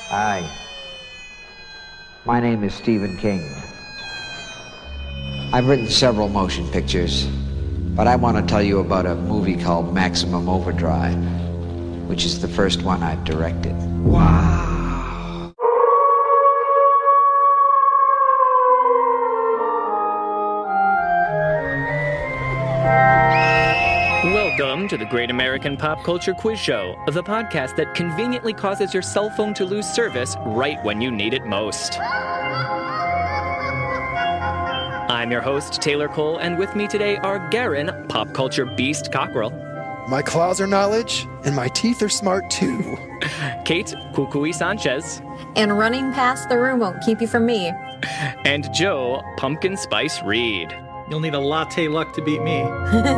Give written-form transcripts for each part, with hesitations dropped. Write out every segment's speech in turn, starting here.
Hi. My name is Stephen King. I've written several motion pictures, but I want to tell you about a movie called Maximum Overdrive, which is the first one I've directed. Wow. Welcome to the Great American Pop Culture Quiz Show, the podcast that conveniently causes your cell phone to lose service right when you need it most. I'm your host, Taylor Cole, and with me today are Garen, pop culture beast Cockrell. My claws are knowledge, and my teeth are smart too. Kate, Kukui Sanchez. And running past the room won't keep you from me. And Joe, Pumpkin Spice Reed. You'll need a latte luck to beat me.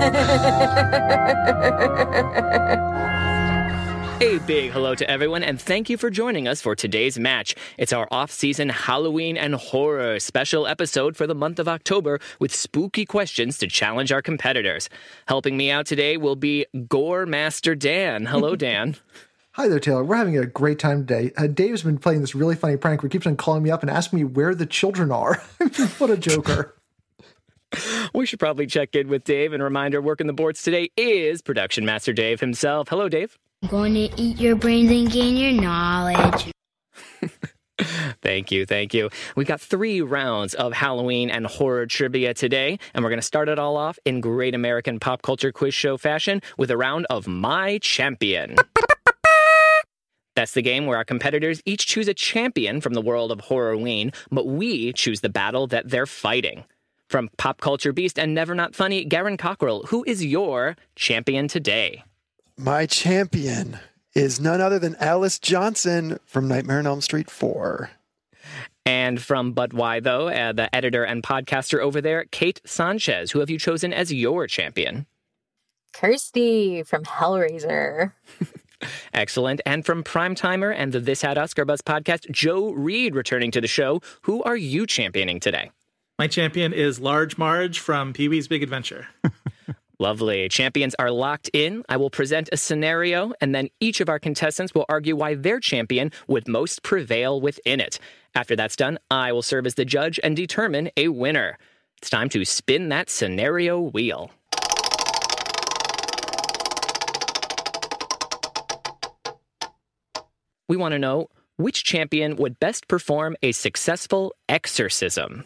A big hello to everyone, and thank you for joining us for today's match. It's our off-season Halloween and horror special episode for the month of October with spooky questions to challenge our competitors. Helping me out today will be Gore Master Dan. Hello, Dan. Hi there, Taylor. We're having a great time today. Dave's been playing this really funny prank where he keeps on calling me up and asking me where the children are. What a joker. We should probably check in with Dave, and reminder, working the boards today is Production Master Dave himself. Hello, Dave. I'm going to eat your brains and gain your knowledge. Thank you. We've got 3 rounds of Halloween and horror trivia today, and we're going to start it all off in great American pop culture quiz show fashion with a round of My Champion. That's the game where our competitors each choose a champion from the world of Horrorween, but we choose the battle that they're fighting. From Pop Culture Beast and Never Not Funny, Garen Cockrell, who is your champion today? My champion is none other than Alice Johnson from Nightmare on Elm Street 4. And from But Why Though, the editor and podcaster over there, Kate Sanchez, who have you chosen as your champion? Kirsty from Hellraiser. Excellent. And from Primetimer and the This Had Oscar Buzz podcast, Joe Reed returning to the show. Who are you championing today? My champion is Large Marge from Pee-wee's Big Adventure. Lovely. Champions are locked in. I will present a scenario, and then each of our contestants will argue why their champion would most prevail within it. After that's done, I will serve as the judge and determine a winner. It's time to spin that scenario wheel. We want to know which champion would best perform a successful exorcism.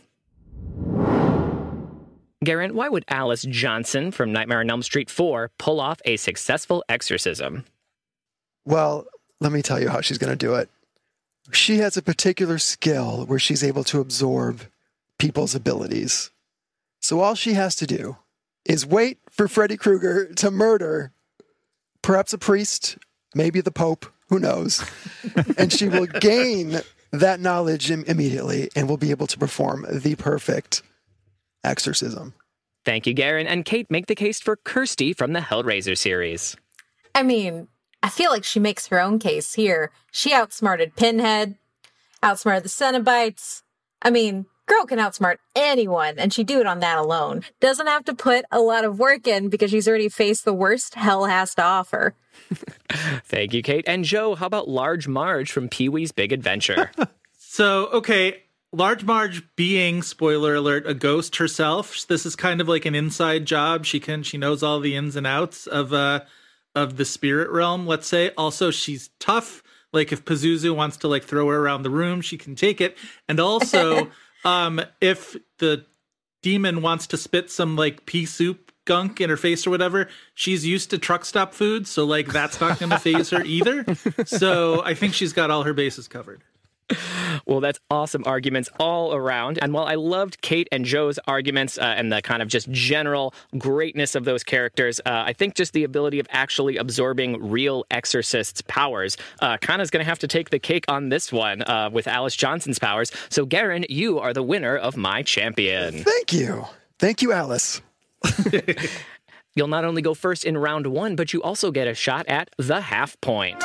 Garen, why would Alice Johnson from Nightmare on Elm Street 4 pull off a successful exorcism? Well, let me tell you how she's going to do it. She has a particular skill where she's able to absorb people's abilities. So all she has to do is wait for Freddy Krueger to murder perhaps a priest, maybe the Pope, who knows, and she will gain that knowledge immediately and will be able to perform the perfect exorcism. Thank you, Garen. And Kate, make the case for Kirsty from the Hellraiser series. I mean, I feel like she makes her own case here. She outsmarted Pinhead, outsmarted the Cenobites. I mean, girl can outsmart anyone, and she'd do it on that alone. Doesn't have to put a lot of work in because she's already faced the worst hell has to offer. Thank you, Kate. And Joe, how about Large Marge from Pee-wee's Big Adventure? Okay, Large Marge being, spoiler alert, a ghost herself. This is kind of like an inside job. She knows all the ins and outs of the spirit realm, let's say. Also, she's tough. Like if Pazuzu wants to throw her around the room, she can take it. And also, if the demon wants to spit some pea soup gunk in her face or whatever, she's used to truck stop food, so that's not going to phase her either. So I think she's got all her bases covered. Well, that's awesome arguments all around. And while I loved Kate and Joe's arguments and the kind of just general greatness of those characters, I think just the ability of actually absorbing real exorcists' powers kind of is going to have to take the cake on this one with Alice Johnson's powers. So, Garen, you are the winner of My Champion. Thank you. Thank you, Alice. You'll not only go first in round 1, but you also get a shot at the half point.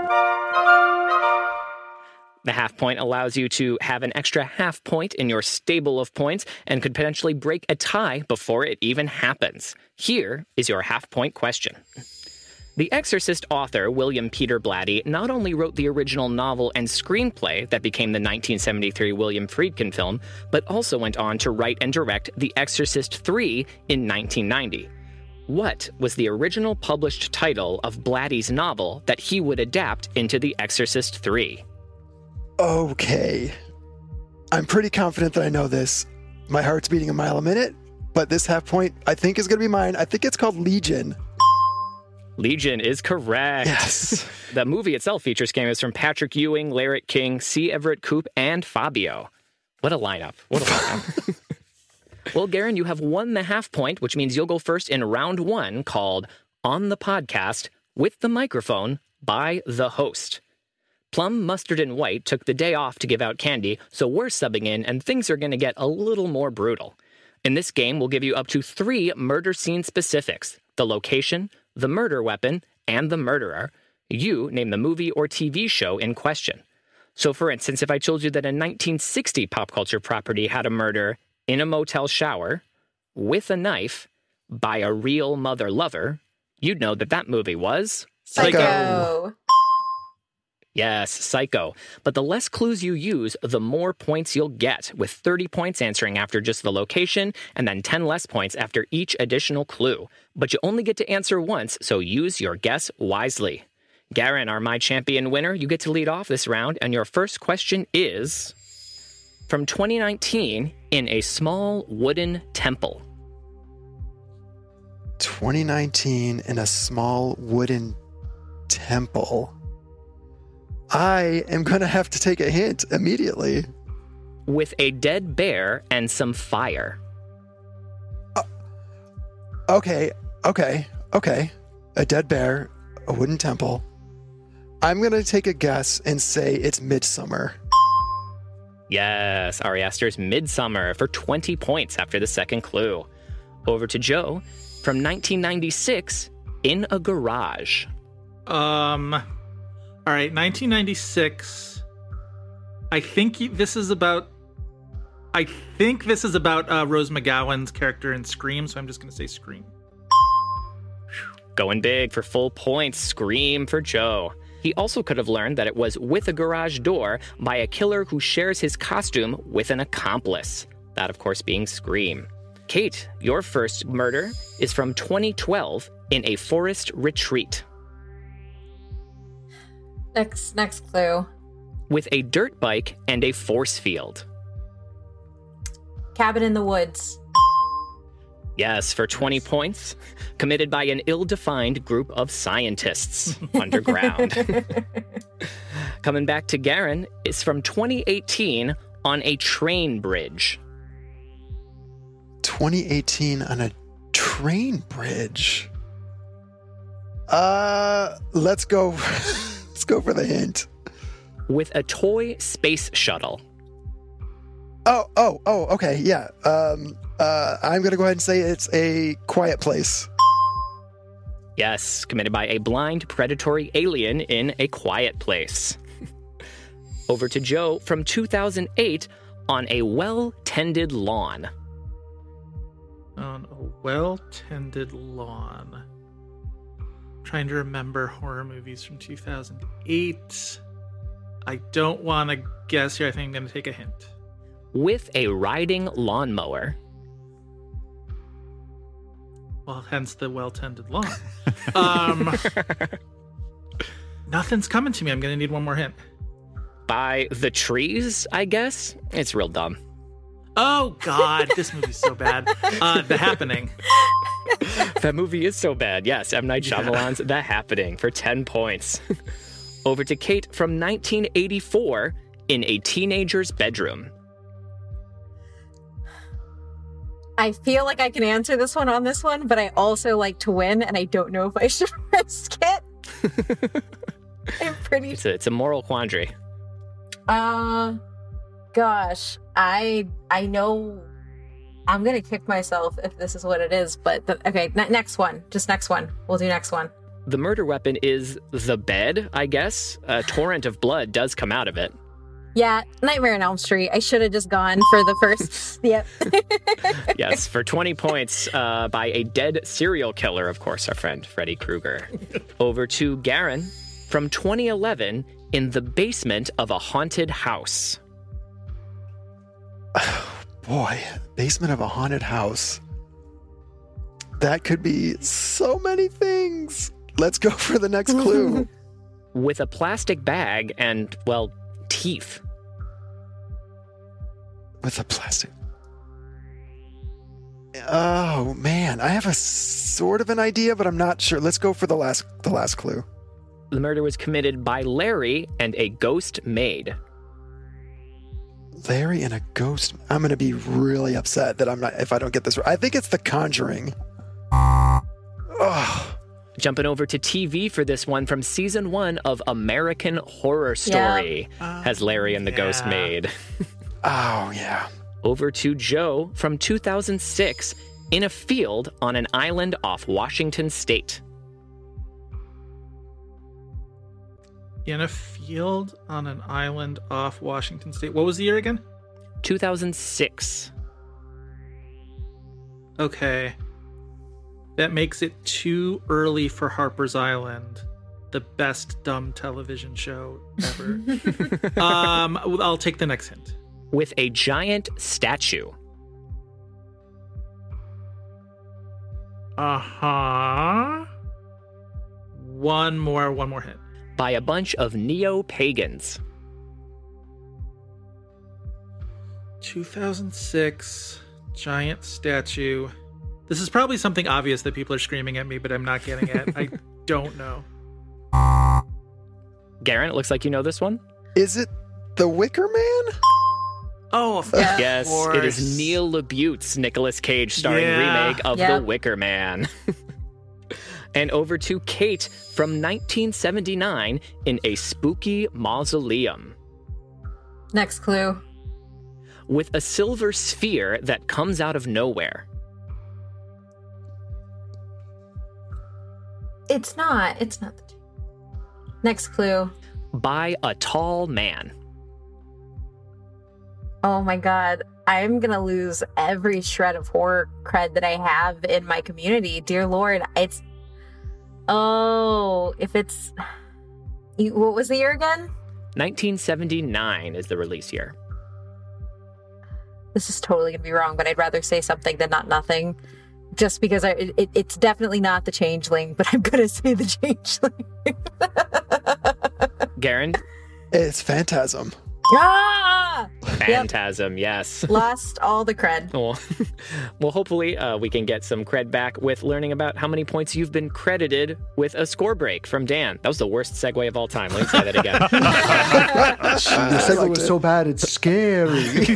The half point allows you to have an extra half point in your stable of points and could potentially break a tie before it even happens. Here is your half point question. The Exorcist author, William Peter Blatty, not only wrote the original novel and screenplay that became the 1973 William Friedkin film, but also went on to write and direct The Exorcist 3 in 1990. What was the original published title of Blatty's novel that he would adapt into The Exorcist 3? Okay. I'm pretty confident that I know this. My heart's beating a mile a minute, but this half point I think is going to be mine. I think it's called Legion. Legion is correct. Yes. The movie itself features cameos from Patrick Ewing, Larrick King, C. Everett Koop, and Fabio. What a lineup. What a lineup. Well, Garen, you have won the half point, which means you'll go first in round 1, called On the Podcast with the Microphone by the Host. Plum, Mustard, and White took the day off to give out candy, so we're subbing in, and things are going to get a little more brutal. In this game, we'll give you up to 3 murder scene specifics: the location, the murder weapon, and the murderer. You name the movie or TV show in question. So, for instance, if I told you that a 1960 pop culture property had a murder in a motel shower, with a knife, by a real mother-lover, you'd know that that movie was... Psycho. Yes, Psycho. But the less clues you use, the more points you'll get, with 30 points answering after just the location, and then 10 less points after each additional clue. But you only get to answer once, so use your guess wisely. Garen, our My Champion winner, you get to lead off this round, and your first question is... From 2019, in a small wooden temple. 2019 in a small wooden temple. I am going to have to take a hint immediately. With a dead bear and some fire. Okay. A dead bear, a wooden temple. I'm going to take a guess and say it's Midsummer. Yes, Ari Aster's Midsummer for 20 points after the second clue. Over to Joe. From 1996, in a garage. All right, 1996. I think this is about Rose McGowan's character in Scream, so I'm just going to say Scream. Going big for full points, Scream for Joe. He also could have learned that it was With a Garage Door by a killer who shares his costume with an accomplice. That, of course, being Scream. Kate, your first murder is from 2012 in a forest retreat. Next clue. With a dirt bike and a force field. Cabin in the Woods. Yes, for 20 points. Committed by an ill-defined group of scientists underground. Coming back to Garen, it's from 2018 on a train bridge. 2018 on a train bridge. Let's go. Let's go for the hint. With a toy space shuttle. Oh, okay, yeah. I'm going to go ahead and say it's A Quiet Place. Yes, committed by a blind predatory alien in A Quiet Place. Over to Joe from 2008 on a well-tended lawn. On a well-tended lawn. Trying to remember horror movies from 2008. I don't want to guess here. I think I'm going to take a hint. With a riding lawnmower. Well, hence the well-tended lawn. Nothing's coming to me. I'm going to need one more hint. By the trees, I guess? It's real dumb. Oh, God. This movie's so bad. The Happening. That movie is so bad. Yes, M. Night Shyamalan's The Happening for 10 points. Over to Kate from 1984 in a teenager's bedroom. I feel like I can answer this one on this one, but I also like to win, and I don't know if I should risk it. I'm pretty... It's a moral quandary. Gosh, I know I'm going to kick myself if this is what it is, but okay, next one. Just next one. We'll do next one. The murder weapon is the bed, I guess. A torrent of blood does come out of it. Yeah, Nightmare on Elm Street. I should have just gone for the first. Yep. Yes, for 20 points by a dead serial killer, of course, our friend Freddy Krueger. Over to Garen from 2011 in the basement of a haunted house. Boy, basement of a haunted house. That could be so many things. Let's go for the next clue. With a plastic bag and, well, teeth. With a plastic. Oh man, I have a sort of an idea, but I'm not sure. Let's go for the last clue. The murder was committed by Larry and a ghost maid. Larry and a ghost. I'm going to be really upset that I'm not if I don't get this right. I think it's The Conjuring. Oh. Jumping over to TV for this one from season 1 of American Horror Story. Has Larry and the Ghost Maid. Oh, yeah. Over to Joe from 2006 in a field on an island off Washington State. In a field on an island off Washington State. What was the year again? 2006. Okay. That makes it too early for Harper's Island, the best dumb television show ever. I'll take the next hint. With a giant statue. Uh-huh. One more hint. By a bunch of neo-pagans. 2006, giant statue. This is probably something obvious that people are screaming at me, but I'm not getting it. I don't know. Garen, it looks like you know this one. Is it The Wicker Man? Oh, yes, it is Neil LaBute's Nicolas Cage starring remake of The Wicker Man. And over to Kate from 1979 in a spooky mausoleum. Next clue. With a silver sphere that comes out of nowhere. It's not the next clue. By a tall man. Oh my god. I'm gonna lose every shred of horror cred that I have in my community. Dear Lord, what was the year again? 1979 is the release year. This is totally gonna be wrong, but I'd rather say something than not nothing. Just because it's definitely not The Changeling, but I'm gonna say The Changeling. Garen? It's Phantasm. Ah! Phantasm, yes. Lost all the cred. Well, hopefully we can get some cred back with learning about how many points you've been credited with a score break from Dan. That was the worst segue of all time. Let me say that again. The segue was so bad, it's scary.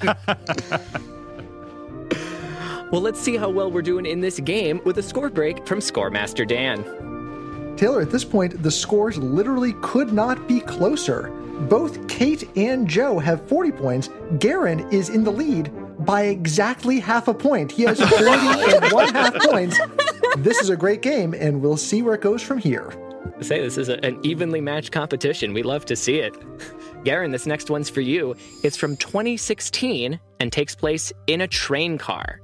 Well, let's see how well we're doing in this game with a score break from Scoremaster Dan. Taylor, at this point, the scores literally could not be closer. Both Kate and Joe have 40 points. Garen is in the lead by exactly half a point. He has 40.5 points. This is a great game, and we'll see where it goes from here. Say this is an evenly matched competition. We love to see it. Garen, this next one's for you. It's from 2016 and takes place in a train car.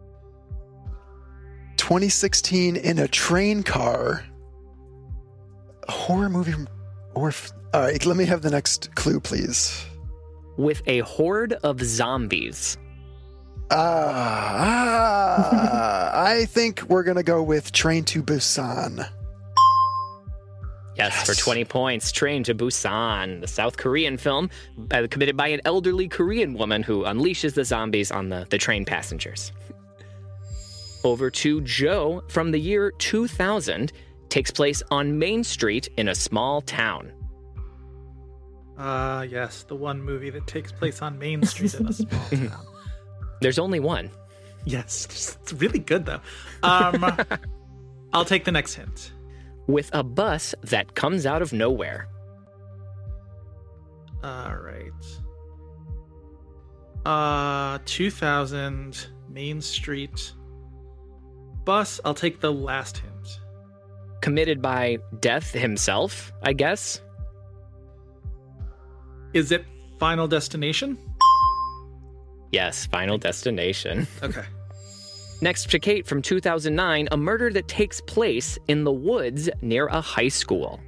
2016 in a train car. A horror movie or... All right, let me have the next clue, please. With a horde of zombies. I think we're going to go with Train to Busan. Yes, for 20 points. Train to Busan, the South Korean film committed by an elderly Korean woman who unleashes the zombies on the train passengers. Over to Joe from the year 2000, takes place on Main Street in a small town. Yes, the one movie that takes place on Main Street in a small town. There's only one. Yes, it's really good though. I'll take the next hint. With a bus that comes out of nowhere. All right. 2000 Main Street bus. I'll take the last hint. Committed by Death himself, I guess. Is it Final Destination? Yes, Final Destination. Okay. Next to Kate from 2009, a murder that takes place in the woods near a high school.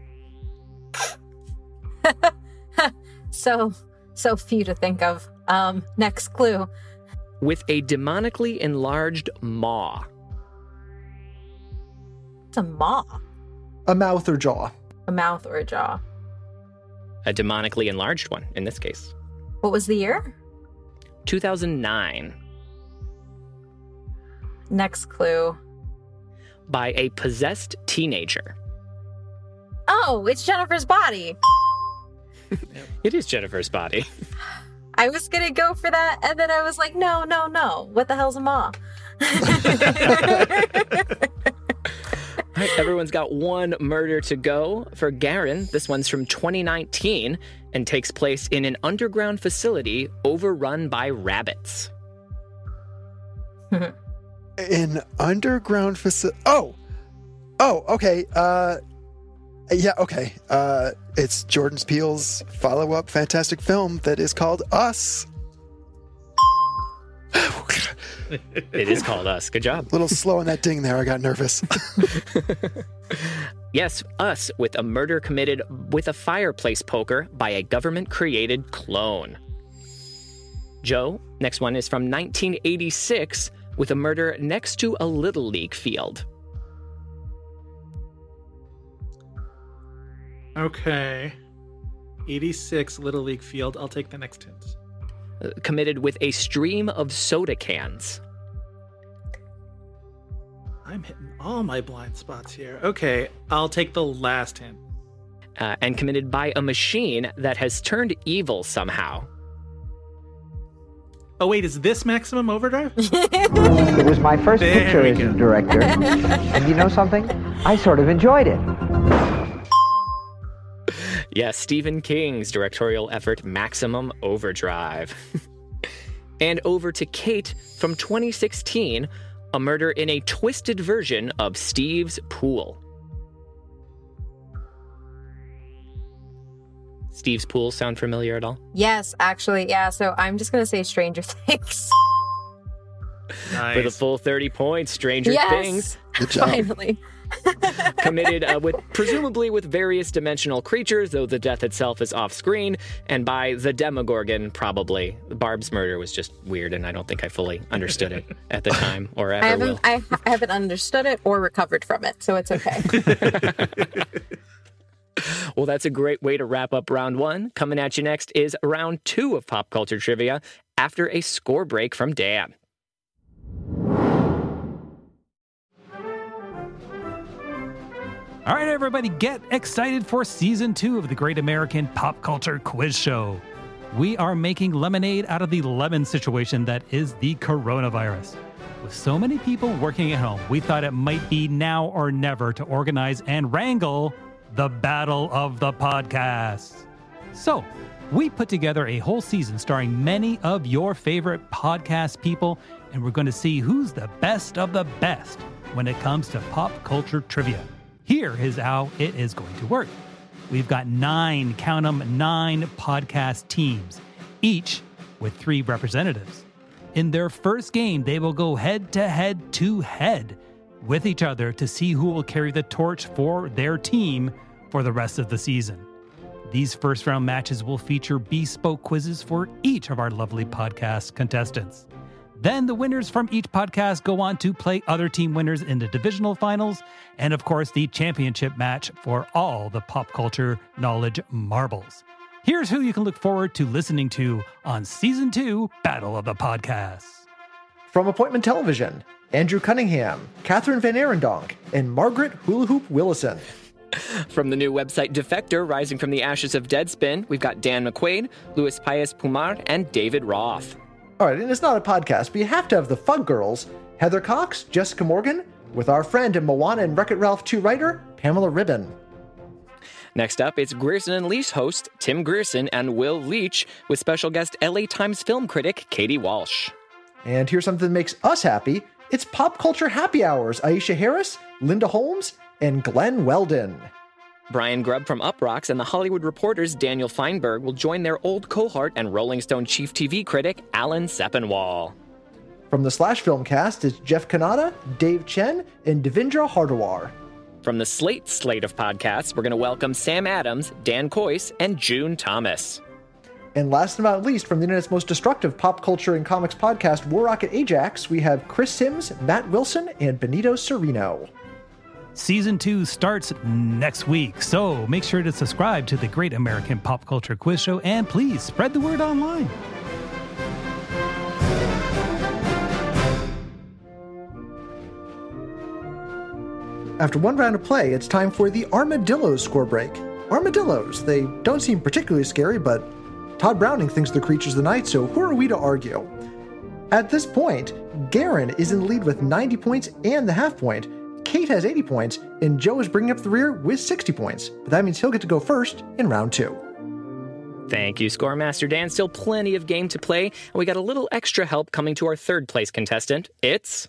So few to think of. Next clue. With a demonically enlarged maw. It's a maw. A mouth or jaw. A mouth or a jaw. A demonically enlarged one, in this case. What was the year? 2009. Next clue. By a possessed teenager. Oh, it's Jennifer's body. It is Jennifer's body. I was going to go for that, and then I was like, no. What the hell's a maw? All right, everyone's got one murder to go. For Garen, this one's from 2019 and takes place in an underground facility overrun by rabbits. An underground facility. Oh, okay. Yeah, okay. It's Jordan Peele's follow-up fantastic film that is called Us. It is called Us. Good job. A little slow on that ding there. I got nervous. Yes, Us, with a murder committed with a fireplace poker by a government-created clone. Joe, next one is from 1986 with a murder next to a Little League field. Okay. 86 Little League field. I'll take the next hint. Committed with a stream of soda cans. I'm hitting all my blind spots here. Okay, I'll take the last hint. And committed by a machine that has turned evil somehow. Oh, wait, is this Maximum Overdrive? It was my first picture as a director. And you know something? I sort of enjoyed it. Yes, Stephen King's directorial effort, Maximum Overdrive. And over to Kate from 2016, a murder in a twisted version of Steve's Pool. Steve's Pool sound familiar at all? Yes, actually, yeah. So I'm just going to say Stranger Things. Nice. For the full 30 points, Stranger Things. Good job. Finally. Committed with presumably with various dimensional creatures, though the death itself is off screen, and by the Demogorgon, probably. Barb's murder was just weird, and I don't think I fully understood it at the time or ever will. I haven't understood it or recovered from it, so it's okay. Well, that's a great way to wrap up round one. Coming at you next is round two of Pop Culture Trivia after a score break from Dan. All right, everybody, get excited for season 2 of the Great American Pop Culture Quiz Show. We are making lemonade out of the lemon situation that is the coronavirus. With so many people working at home, we thought it might be now or never to organize and wrangle the Battle of the Podcasts. So, we put together a whole season starring many of your favorite podcast people, and we're going to see who's the best of the best when it comes to pop culture trivia. Here is how it is going to work. We've got 9, count them, 9 podcast teams, each with 3 representatives. In their first game, they will go head-to-head with each other to see who will carry the torch for their team for the rest of the season. These first-round matches will feature bespoke quizzes for each of our lovely podcast contestants. Then the winners from each podcast go on to play other team winners in the divisional finals, and of course the championship match for all the pop culture knowledge marbles. Here's who you can look forward to listening to on Season 2 Battle of the Podcasts. From Appointment Television, Andrew Cunningham, Catherine Van Arendonk, and Margaret Hula Hoop Willison. From the new website Defector, rising from the ashes of Deadspin, we've got Dan McQuaid, Luis Paez Pumar, and David Roth. All right, and it's not a podcast, but you have to have the Fug Girls, Heather Cox, Jessica Morgan, with our friend and Moana and Wreck-It Ralph 2 writer, Pamela Ribbon. Next up, it's Grierson and Leash host Tim Grierson and Will Leach with special guest LA Times film critic Katie Walsh. And here's something that makes us happy. It's Pop Culture Happy Hours, Aisha Harris, Linda Holmes, and Glenn Weldon. Brian Grubb from Uprocks and The Hollywood Reporter's Daniel Feinberg will join their old cohort and Rolling Stone chief TV critic Alan Sepinwall. From the Slash Film cast, it's Jeff Kanata, Dave Chen, and Devindra Hardawar. From the slate of podcasts, we're going to welcome Sam Adams, Dan Coyce, and June Thomas. And last but not least, from the internet's most destructive pop culture and comics podcast, War Rocket Ajax, we have Chris Sims, Matt Wilson, and Benito Cerino. Season 2 starts next week, so make sure to subscribe to the Great American Pop Culture Quiz Show, and please spread the word online. After one round of play, it's time for the Armadillos score break. Armadillos, they don't seem particularly scary, but Todd Browning thinks they're creatures of the night, so who are we to argue? At this point, Garen is in the lead with 90 points and the half point. Kate has 80 points, and Joe is bringing up the rear with 60 points. But that means he'll get to go first in round 2. Thank you, Scoremaster Dan. Still plenty of game to play, and we got a little extra help coming to our third place contestant. It's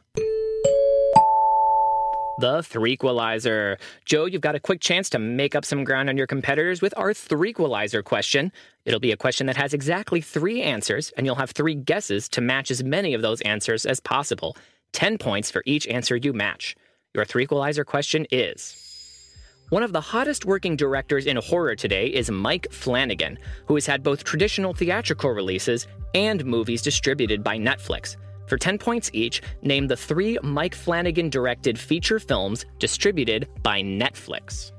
the Threequalizer. Joe, you've got a quick chance to make up some ground on your competitors with our Threequalizer question. It'll be a question that has exactly 3 answers, and you'll have 3 guesses to match as many of those answers as possible. 10 points for each answer you match. Your Threequalizer question is: one of the hottest working directors in horror today is Mike Flanagan, who has had both traditional theatrical releases and movies distributed by Netflix. For 10 points each, name the 3 Mike Flanagan-directed feature films distributed by Netflix.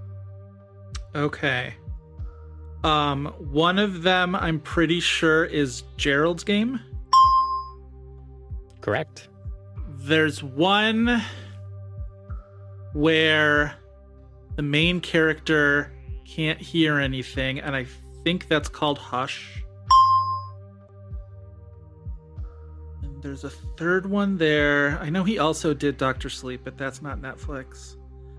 Okay. One of them I'm pretty sure is Gerald's Game. Correct. There's one where the main character can't hear anything, and I think that's called Hush. There's a third one there. I know he also did Dr. Sleep, but that's not Netflix.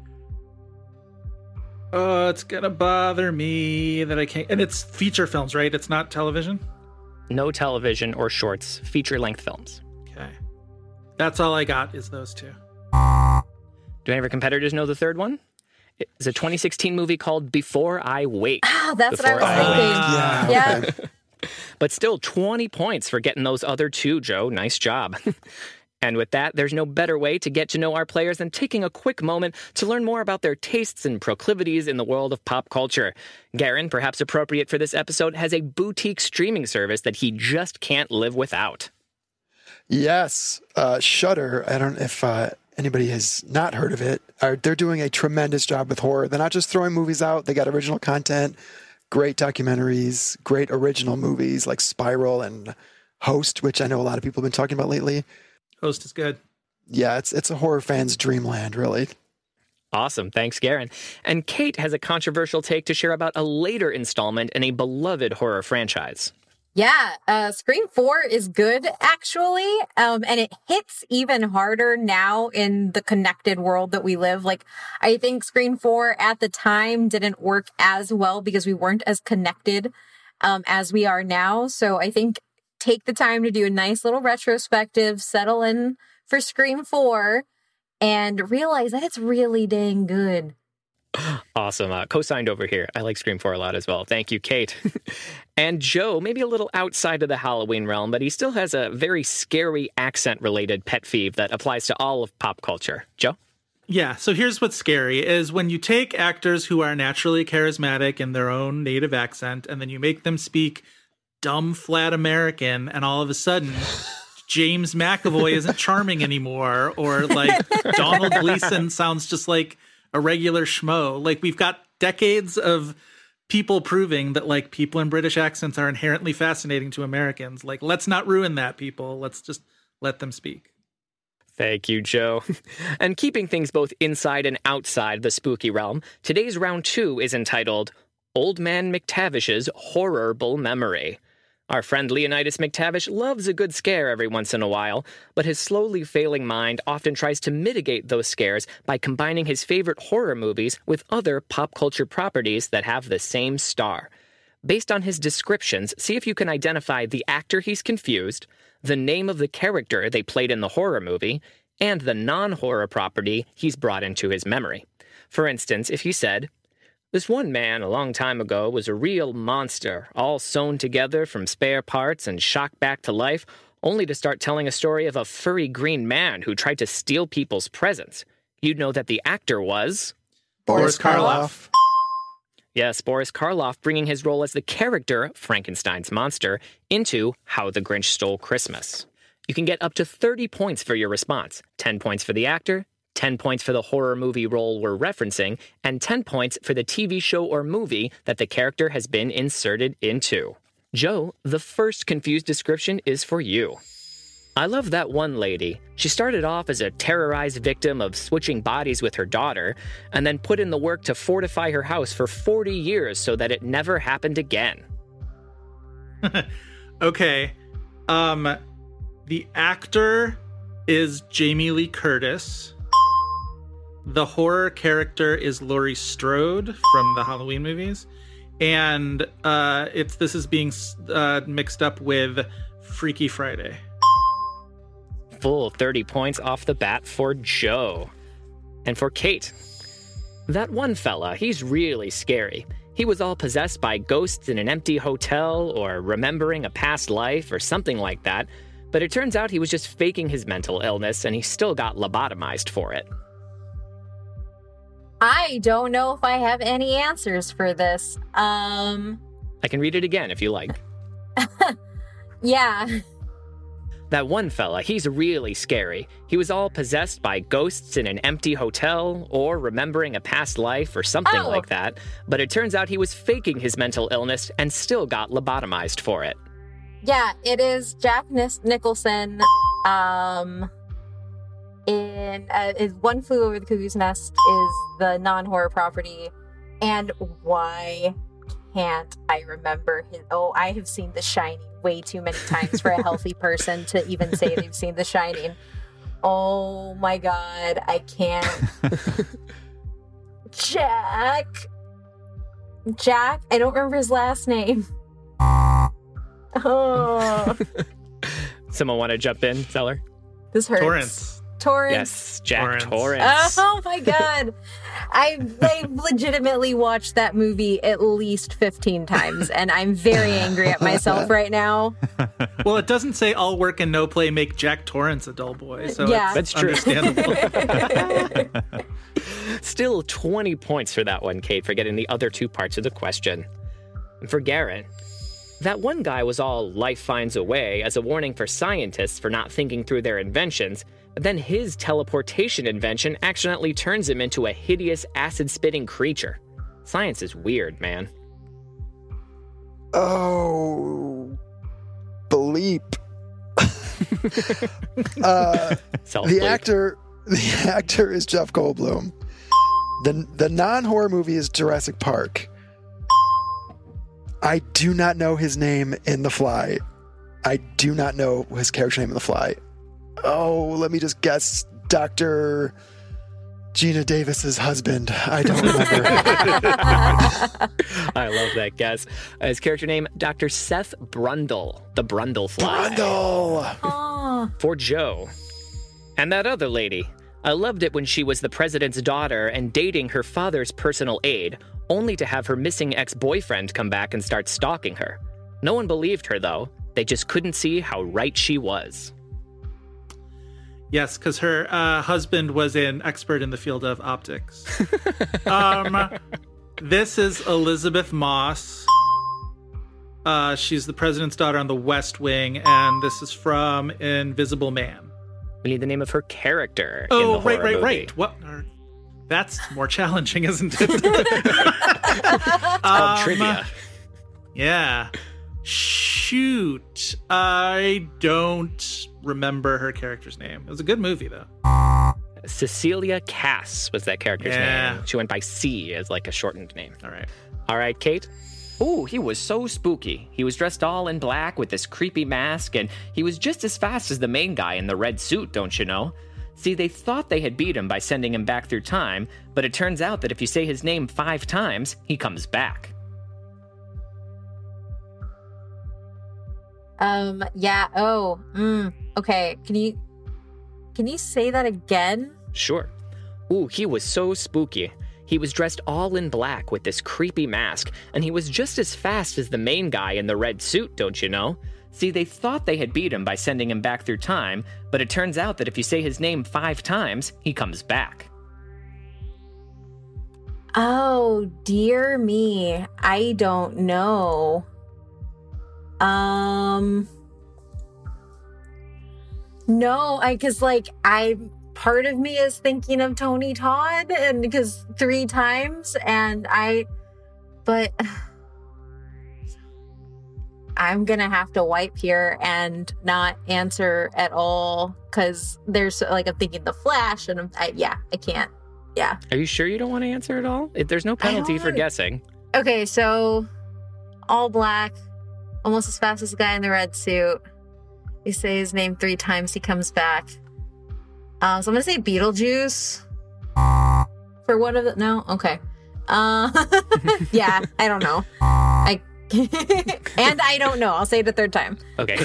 Oh, it's gonna bother me that I can't. And it's feature films, right? It's not television? No television or shorts, feature-length films. Okay. That's all I got is those 2. Do any of our competitors know the third one? It's a 2016 movie called Before I Wake. Ah, that's what I was thinking. Yeah. Okay. But still 20 points for getting those other 2, Joe. Nice job. And with that, there's no better way to get to know our players than taking a quick moment to learn more about their tastes and proclivities in the world of pop culture. Garen, perhaps appropriate for this episode, has a boutique streaming service that he just can't live without. Yes, Shudder. I don't know if anybody has not heard of it. They're doing a tremendous job with horror. They're not just throwing movies out. They got original content, great documentaries, great original movies like Spiral and Host, which I know a lot of people have been talking about lately. Host is good. Yeah, it's a horror fan's dreamland, really. Awesome. Thanks, Garen. And Kate has a controversial take to share about a later installment in a beloved horror franchise. Yeah, Scream 4 is good, actually, and it hits even harder now in the connected world that we live. Like, I think Scream 4 at the time didn't work as well because we weren't as connected as we are now. So I think take the time to do a nice little retrospective, settle in for Scream 4, and realize that it's really dang good. Awesome. Co-signed over here. I like Scream 4 a lot as well. Thank you, Kate. And Joe, maybe a little outside of the Halloween realm, but he still has a very scary accent-related pet peeve that applies to all of pop culture. Joe? Yeah, so here's what's scary is when you take actors who are naturally charismatic in their own native accent, and then you make them speak dumb, flat American, and all of a sudden James McAvoy isn't charming anymore, or like Donald Gleason sounds just like a regular schmo. Like, we've got decades of people proving that, like, people in British accents are inherently fascinating to Americans. Like, let's not ruin that, people. Let's just let them speak. Thank you, Joe. And keeping things both inside and outside the spooky realm, today's round 2 is entitled Old Man McTavish's Horrible Memory. Our friend Leonidas McTavish loves a good scare every once in a while, but his slowly failing mind often tries to mitigate those scares by combining his favorite horror movies with other pop culture properties that have the same star. Based on his descriptions, see if you can identify the actor he's confused, the name of the character they played in the horror movie, and the non-horror property he's brought into his memory. For instance, if he said, This one man a long time ago was a real monster, all sewn together from spare parts and shocked back to life, only to start telling a story of a furry green man who tried to steal people's presents. You'd know that the actor was... Boris Karloff. Yes, Boris Karloff, bringing his role as the character, Frankenstein's monster, into How the Grinch Stole Christmas. You can get up to 30 points for your response. 10 points for the actor, 10 points for the horror movie role we're referencing, and 10 points for the TV show or movie that the character has been inserted into. Joe, the first confused description is for you. I love that one lady. She started off as a terrorized victim of switching bodies with her daughter, and then put in the work to fortify her house for 40 years so that it never happened again. Okay. The actor is Jamie Lee Curtis. The horror character is Laurie Strode from the Halloween movies. And this is being mixed up with Freaky Friday. Full 30 points off the bat for Joe. And for Kate, that one fella, he's really scary. He was all possessed by ghosts in an empty hotel or remembering a past life or something like that, but it turns out he was just faking his mental illness and he still got lobotomized for it. I don't know if I have any answers for this. I can read it again if you like. Yeah. That one fella, he's really scary. He was all possessed by ghosts in an empty hotel or remembering a past life or something like that, but it turns out he was faking his mental illness and still got lobotomized for it. Yeah, it is Jack Nicholson. In One Flew Over the Cuckoo's Nest is the non-horror property. And why can't I remember his... Oh, I have seen The Shining way too many times for a healthy person to even say they've seen The Shining. Oh my god, I can't. Jack, I don't remember his last name. Oh. Someone want to jump in, Zeller? This hurts. Torrance. Yes, Jack Torrance. Oh my god. I legitimately watched that movie at least 15 times, and I'm very angry at myself right now. Well, it doesn't say all work and no play make Jack Torrance a dull boy, so yeah. it's That's true. Understandable. Still 20 points for that one, Kate, for getting the other two parts of the question. And for Garrett, that one guy was all life finds a way as a warning for scientists for not thinking through their inventions, but then his teleportation invention accidentally turns him into a hideous acid-spitting creature. Science is weird, man. Oh, bleep. The actor is Jeff Goldblum. The non-horror movie is Jurassic Park. I do not know his name in The Fly. I do not know his character name in The Fly. Oh, let me just guess. Dr. Gina Davis's husband. I don't remember. I love that guess. His character name, Dr. Seth Brundle, the Brundle Fly. Brundle! Oh. For Joe. And that other lady. I loved it when she was the president's daughter and dating her father's personal aide, only to have her missing ex-boyfriend come back and start stalking her. No one believed her, though. They just couldn't see how right she was. Yes, because her husband was an expert in the field of optics. This is Elizabeth Moss. She's the president's daughter on The West Wing, and this is from Invisible Man. We need the name of her character. Oh, in the horror movie. right. What? That's more challenging, isn't it? It's called trivia. Yeah. Shoot. I don't remember her character's name. It was a good movie, though. Cecilia Cass was that character's name. She went by C as like a shortened name. All right, Kate. Ooh, he was so spooky. He was dressed all in black with this creepy mask, and he was just as fast as the main guy in the red suit, don't you know? See, they thought they had beat him by sending him back through time, but it turns out that if you say his name 5 times, he comes back. Yeah. Oh. Okay. Can you say that again? Sure. Ooh, he was so spooky. He He was dressed all in black with this creepy mask, and he was just as fast as the main guy in the red suit, don't you know? See, they thought they had beat him by sending him back through time, but it turns out that if you say his name 5 times, he comes back. Oh, dear me. I don't know. No, part of me is thinking of Tony Todd, and because 3 times, but I'm gonna have to wipe here and not answer at all, because there's I'm thinking The Flash, and I can't. Yeah. Are you sure you don't want to answer at all? There's no penalty for guessing. Okay, so all black, almost as fast as the guy in the red suit. You say his name 3 times, he comes back. So I'm gonna say Beetlejuice for one of the. No, okay. Yeah, I don't know. And I don't know. I'll say it a 3rd time. Okay.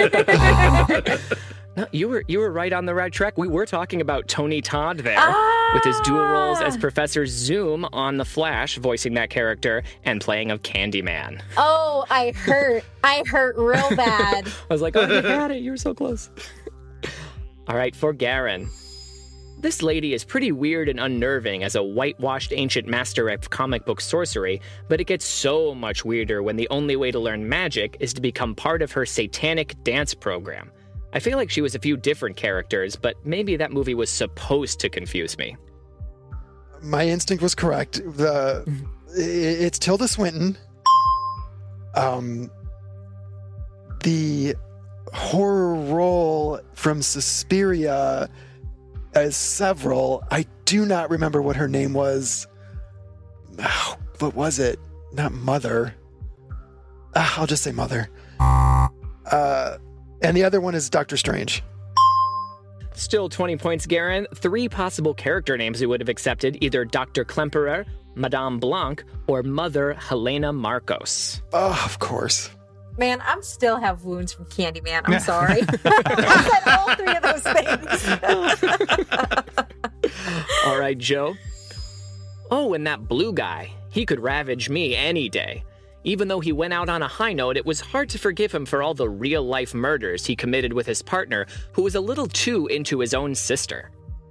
No, you were right on the right track. We were talking about Tony Todd there, with his dual roles as Professor Zoom on The Flash, voicing that character, and playing of Candyman. Oh, I hurt real bad. I was like, oh, you had it. You were so close. All right, for Garen. This lady is pretty weird and unnerving as a whitewashed ancient master of comic book sorcery, but it gets so much weirder when the only way to learn magic is to become part of her satanic dance program. I feel like she was a few different characters, but maybe that movie was supposed to confuse me. My instinct was correct. It's Tilda Swinton. The horror role from Suspiria as several. I do not remember what her name was. What was it? Not Mother. I'll just say Mother. And the other one is Doctor Strange. Still 20 points, Garen. 3 possible character names we would have accepted, either Dr. Klemperer, Madame Blanc, or Mother Helena Marcos. Oh, of course. Man, I still have wounds from Candyman. I'm sorry. I said all 3 of those things. All right, Joe. Oh, and that blue guy. He could ravage me any day. Even though he went out on a high note, it was hard to forgive him for all the real-life murders he committed with his partner, who was a little too into his own sister.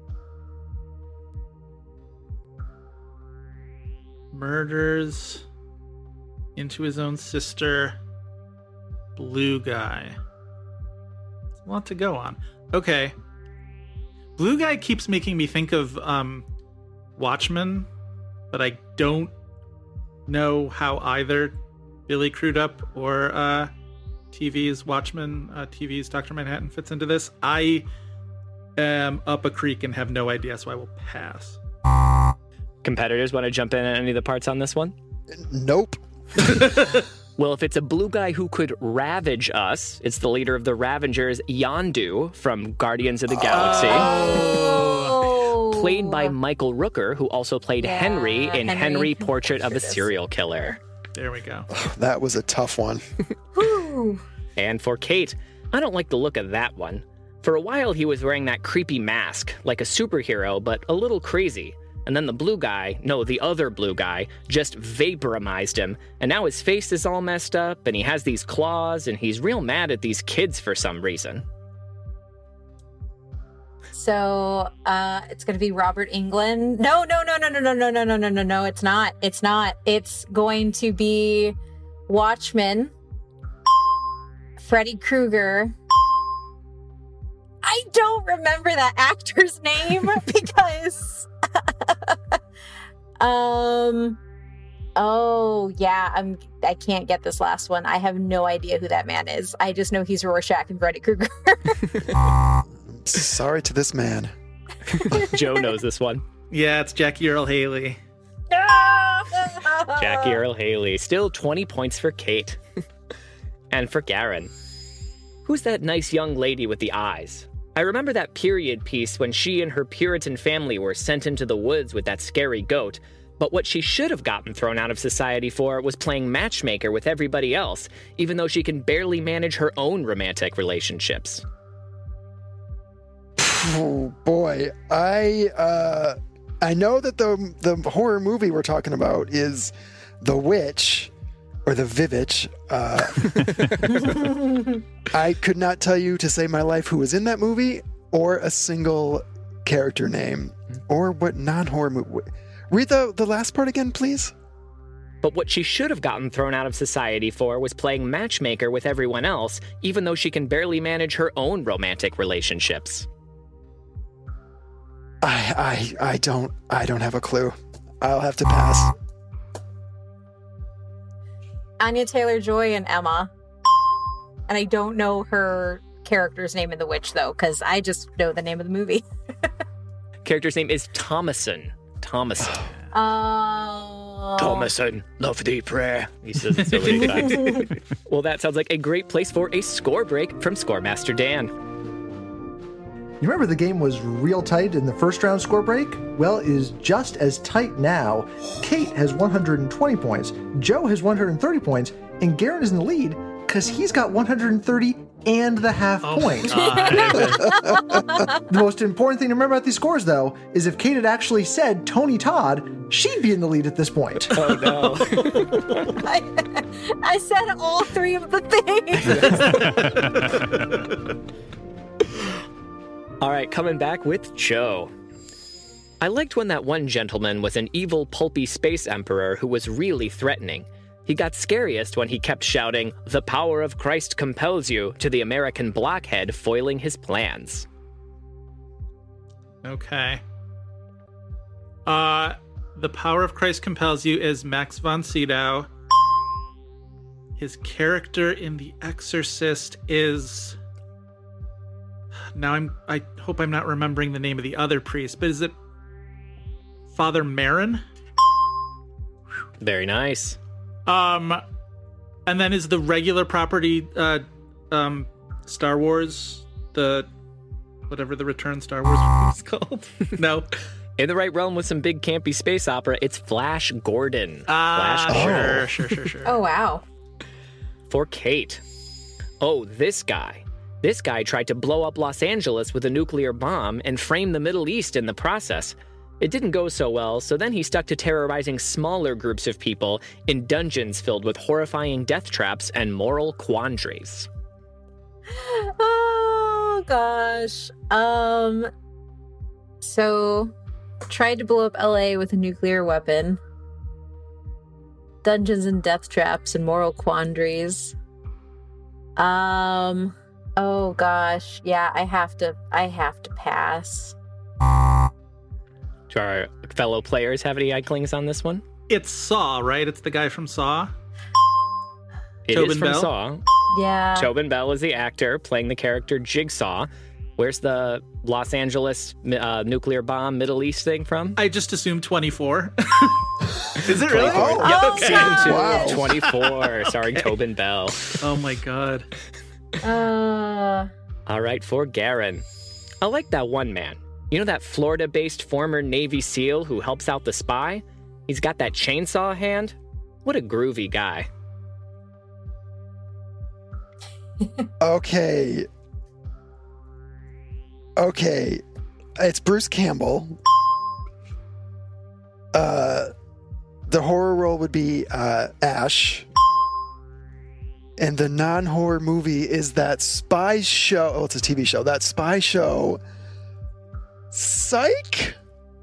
Murders into his own sister. Blue guy. It's a lot to go on. Okay. Blue guy keeps making me think of Watchmen, but I don't know how either Billy Crudup or TV's Watchmen, TV's Dr. Manhattan fits into this. I am up a creek and have no idea, so I will pass. Competitors want to jump in on any of the parts on this one? Nope. Well, if it's a blue guy who could ravage us, it's the leader of the Ravengers, Yondu, from Guardians of the Galaxy. Oh. Played by Michael Rooker, who also played Henry in Henry Portrait of a Serial Killer. There we go. That was a tough one. And for Kate, I don't like the look of that one. For a while, he was wearing that creepy mask, like a superhero, but a little crazy. And then the other blue guy, just vaporized him, and now his face is all messed up, and he has these claws, and he's real mad at these kids for some reason. So, it's going to be Robert Englund. No, it's not. It's not. It's going to be Watchmen, Freddy Krueger. I don't remember that actor's name because... Oh, yeah, I can't get this last one. I have no idea who that man is. I just know he's Rorschach and Freddy Krueger. Sorry to this man. Joe knows this one. Yeah, it's Jackie Earle Haley. Jackie Earle Haley. Still 20 points for Kate. And for Garen. Who's that nice young lady with the eyes? I remember that period piece when she and her Puritan family were sent into the woods with that scary goat, but what she should have gotten thrown out of society for was playing matchmaker with everybody else, even though she can barely manage her own romantic relationships. Oh, boy. I know that the horror movie we're talking about is The Witch, or The Vivitch. I could not tell you to save my life who was in that movie, or a single character name, or what non-horror movie. Read the last part again, please. But what she should have gotten thrown out of society for was playing matchmaker with everyone else, even though she can barely manage her own romantic relationships. I don't have a clue. I'll have to pass. Anya Taylor-Joy and Emma. And I don't know her character's name in The Witch, though, because I just know the name of the movie. Character's name is Thomason. Thomason. Thomason, love thee prayer. He says it so many times. Well, that sounds like a great place for a score break from Scoremaster Dan. You remember the game was real tight in the first round score break? Well, it is just as tight now. Kate has 120 points, Joe has 130 points, and Garen is in the lead because he's got 130 and the half point. The most important thing to remember about these scores, though, is if Kate had actually said Tony Todd, she'd be in the lead at this point. Oh, no. I said all three of the things. All right, coming back with Joe. I liked when that one gentleman was an evil, pulpy space emperor who was really threatening. He got scariest when he kept shouting, "The power of Christ compels you," to the American blockhead foiling his plans. Okay. The power of Christ compels you is Max von Sydow. His character in The Exorcist is... Now I hope I'm not remembering the name of the other priest, but is it Father Marin? Very nice. And then is the regular property Star Wars, the whatever the Return Star Wars is called? No. In the right realm with some big campy space opera, it's Flash Gordon. Flash Gordon. Sure. Oh, wow. For Kate. Oh, this guy. This guy tried to blow up Los Angeles with a nuclear bomb and frame the Middle East in the process. It didn't go so well, so then he stuck to terrorizing smaller groups of people in dungeons filled with horrifying death traps and moral quandaries. Oh, gosh. So, tried to blow up LA with a nuclear weapon. Dungeons and death traps and moral quandaries. Oh gosh, yeah, I have to pass. Do our fellow players have any inklings on this one? It's Saw, right? It's the guy from Saw? It Tobin is from Bell? Saw. Yeah. Tobin Bell is the actor playing the character Jigsaw. Where's the Los Angeles nuclear bomb Middle East thing from? I just assumed 24. Is it really? Oh, Okay. God. Wow. 24, starring Tobin Bell. Oh my god. All right, for Garen. I like that one man. You know that Florida-based former Navy SEAL who helps out the spy? He's got that chainsaw hand. What a groovy guy. Okay. It's Bruce Campbell. The horror role would be Ash. And the non-horror movie is that spy show. Oh, it's a TV show. That spy show. Psych?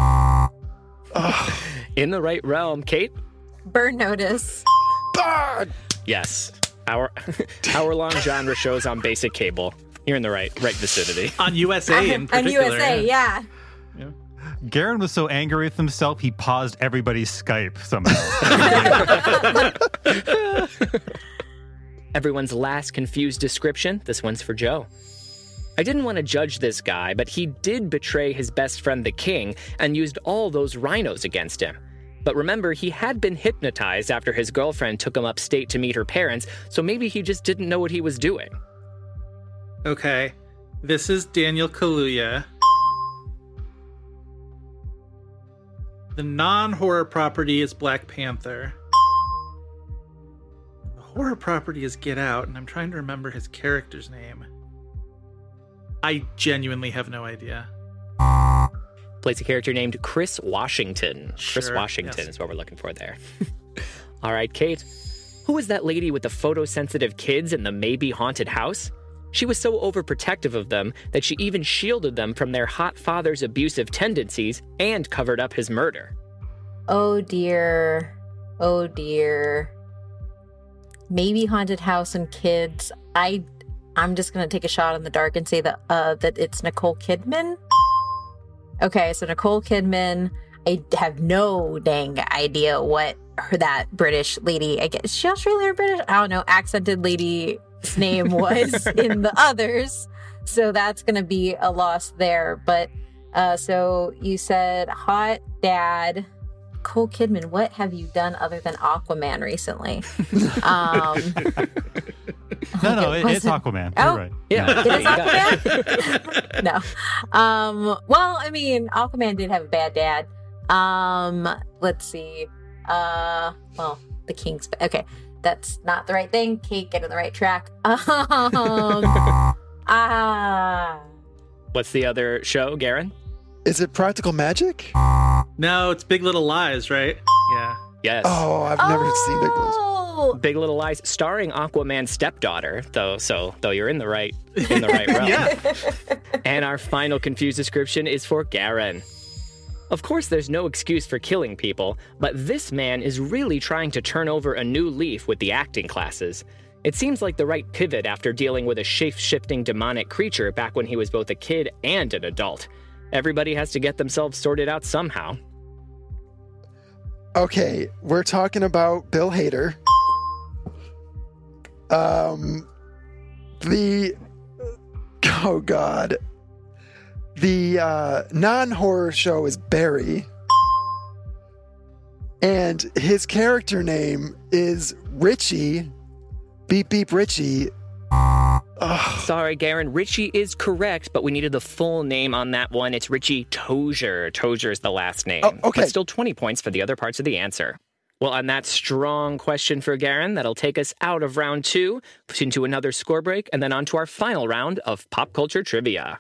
In the right realm, Kate? Burn Notice. Yes. Hour-long genre shows on basic cable. You're in the right vicinity. On USA in On particular. USA, yeah. Garen was so angry with himself, he paused everybody's Skype somehow. Everyone's last confused description. This one's for Joe. I didn't want to judge this guy, but he did betray his best friend, the king, and used all those rhinos against him. But remember, he had been hypnotized after his girlfriend took him upstate to meet her parents, so maybe he just didn't know what he was doing. Okay. This is Daniel Kaluuya. The non-horror property is Black Panther. The horror property is Get Out, and I'm trying to remember his character's name. I genuinely have no idea. plays a character named Chris Washington. Chris Sure, Washington yes. is what we're looking for there. All right, Kate. Who was that lady with the photosensitive kids in the maybe haunted house? She was so overprotective of them that she even shielded them from their hot father's abusive tendencies and covered up his murder. Oh dear. Oh dear. Maybe haunted house and kids. I'm just gonna take a shot in the dark and say that it's Nicole Kidman. Okay, so Nicole Kidman. I have no dang idea what that British lady. I guess is she Australian or British? I don't know. Accented lady's name was in the others, so that's gonna be a loss there. But so you said hot dad. Nicole Kidman, what have you done other than Aquaman recently? No, it's Aquaman. Oh, You're right. Yeah. It is Aquaman? No. Well, I mean, Aquaman did have a bad dad. Let's see. Well, the King's... Okay, that's not the right thing. Kate, get on the right track. What's the other show, Garen? Is it Practical Magic? No, it's Big Little Lies, right? Yeah. Yes. Oh, I've never seen Big Little. Oh! Big Little Lies, starring Aquaman's stepdaughter, though you're in the right realm. Yeah. And our final confused description is for Garen. Of course, there's no excuse for killing people, but this man is really trying to turn over a new leaf with the acting classes. It seems like the right pivot after dealing with a shape-shifting demonic creature back when he was both a kid and an adult. Everybody has to get themselves sorted out somehow. Okay, we're talking about Bill Hader. Oh God. The non-horror show is Barry. And his character name is Richie. Beep beep Richie. Ugh. Sorry, Garen. Richie is correct, but we needed the full name on that one. It's Richie Tozier. Tozier is the last name. Oh, okay. But still 20 points for the other parts of the answer. Well, on that strong question for Garen, that'll take us out of round 2, into another score break, and then on to our final round of pop culture trivia.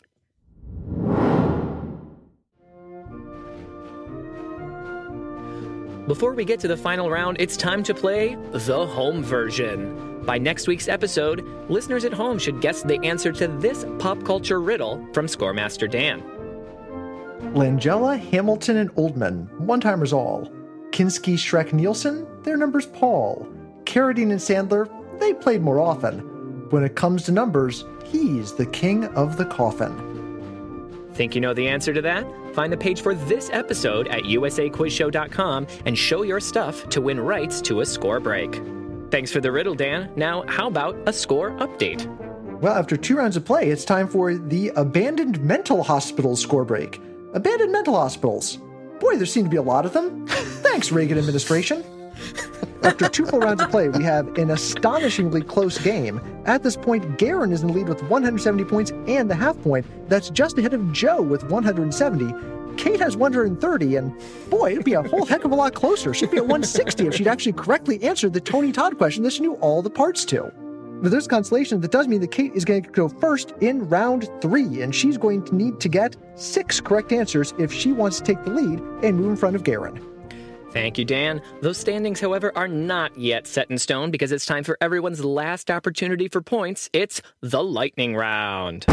Before we get to the final round, it's time to play the home version. By next week's episode, listeners at home should guess the answer to this pop culture riddle from Scoremaster Dan. Langella, Hamilton, and Oldman, one-timers all. Kinski, Shrek, Nielsen, their number's Paul. Carradine and Sandler, they played more often. When it comes to numbers, he's the king of the coffin. Think you know the answer to that? Find the page for this episode at usaquizshow.com and show your stuff to win rights to a score break. Thanks for the riddle, Dan. Now, how about a score update? Well, after 2 rounds of play, it's time for the Abandoned Mental Hospitals score break. Abandoned mental hospitals. Boy, there seem to be a lot of them. Thanks, Reagan administration. After 2 full rounds of play, we have an astonishingly close game. At this point, Garen is in the lead with 170 points and the half point. That's just ahead of Joe with 170. Kate has 130, and boy, it'd be a whole heck of a lot closer. She'd be at 160 if she'd actually correctly answered the Tony Todd question that she knew all the parts to. But there's consolation that does mean that Kate is going to go first in round 3, and she's going to need to get 6 correct answers if she wants to take the lead and move in front of Garen. Thank you, Dan. Those standings, however, are not yet set in stone because it's time for everyone's last opportunity for points. It's the lightning round.